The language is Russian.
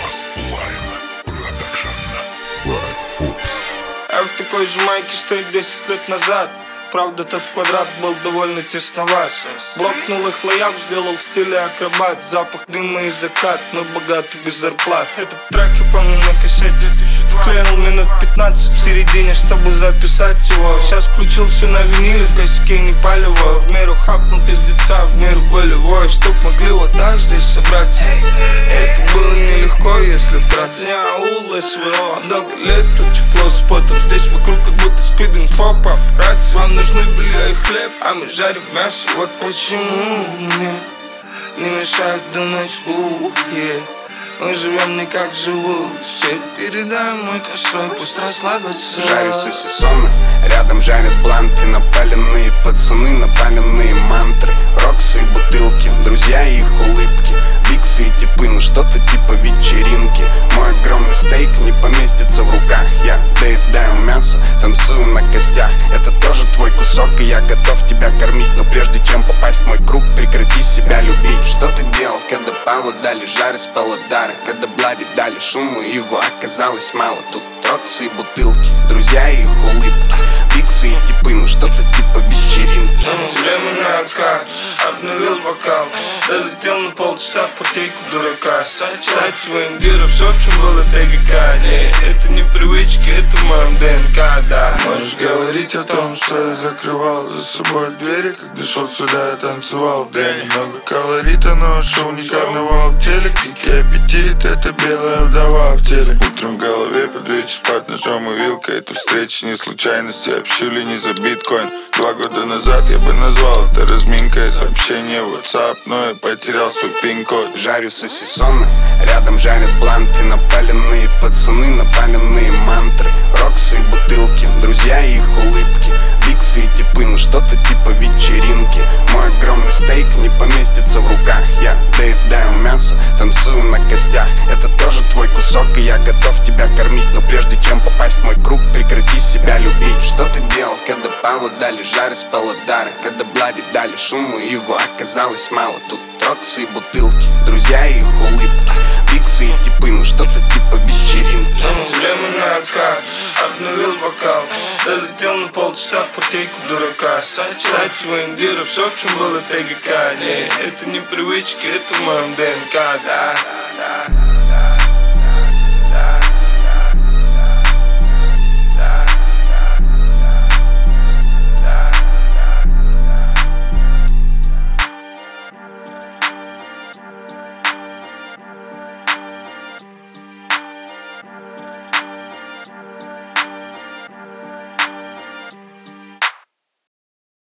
Я в такой же майке, что и 10 лет назад. Правда, тот квадрат был довольно тесноват. В блокнулых слоях сделал в стиле акробат. Запах дыма и закат, мы богаты без зарплат. Этот трек я помню на кассете. Клеил минут 15 в середине, чтобы записать его. Сейчас включился на виниле, в косяке не палево. В меру хапнул пиздеца, в меру волевой, чтоб могли вот так здесь собраться. Это было нелегко, если вкратце. Я аул СВО, много лет утекло с потом. Здесь вокруг как будто спид-инфо, папарацци. Вам нужны белье и хлеб, а мы жарим мясо. Вот почему мне не мешает думать, мы живем не как живут все. Передай мой косой, пусть расслабятся. Жарю сосисоны, рядом жарят бланты. Напаленные пацаны, напаленные мантры. Роксы и бутылки, друзья и их улыбки. Биксы и типы, ну что-то типа вечеринки. Мой огромный стейк не поместится в руках. Я доедаю мясо, танцую на костях. Это тоже твой кусок, и я готов тебя кормить. Но прежде чем попасть в мой круг, прекрати себя любить. Что ты делал, когда Павлу дали жары с паладара? Когда Блади дали шуму, его оказалось мало. Тут роксы и бутылки, друзья и их улыбки. Биксы и типы, ну что-то типа вечеринки. Шлемы на АК, обновил бокал. Залетел на полчаса в партейку дурака. Сайт воендира, все в чем было ДГК. Не, это не привычки, это в моем ДНК, да. Можешь говорить о том, что я закрывал за собой двери. Когда шел сюда, я танцевал дрянь. Много колорита, но шоу не карнавал. Телек, дикий аппетит, это белая вдова в теле. Утром в голове под вечер под ножом и вилкой. Это встреча не случайности, общили не за биткоин. 2 года назад я бы назвал это разминкой. Сообщение в WhatsApp, но я потерял свой пин-код. Жарю сосисоны, рядом жарят бланты. Напаленные пацаны, напаленные мантры. Роксы и бутылки, друзья и их улыбки. Биксы и типы, ну что-то типа вечеринки. Мой огромный стейк не поместится в руках. Я доедаю мясо, танцую на костях. Это тоже твой кусок, и я готов тебя кормить. Но прежде чем попасть в мой круг, прекрати себя любить. Что ты делал, когда Павлу дали жары с паладара? Когда Блади дали шуму, его оказалось мало. Тут роксы и бутылки, друзья и их улыбки. Биксы и типы, ну что-то типа вечеринки. Шлемы на АК, обновил бокал. Залетел на полчаса в партейку дурака. Сайт воендира, все в чем было ТГК. Не, это не привычки, это в моем ДНК, да.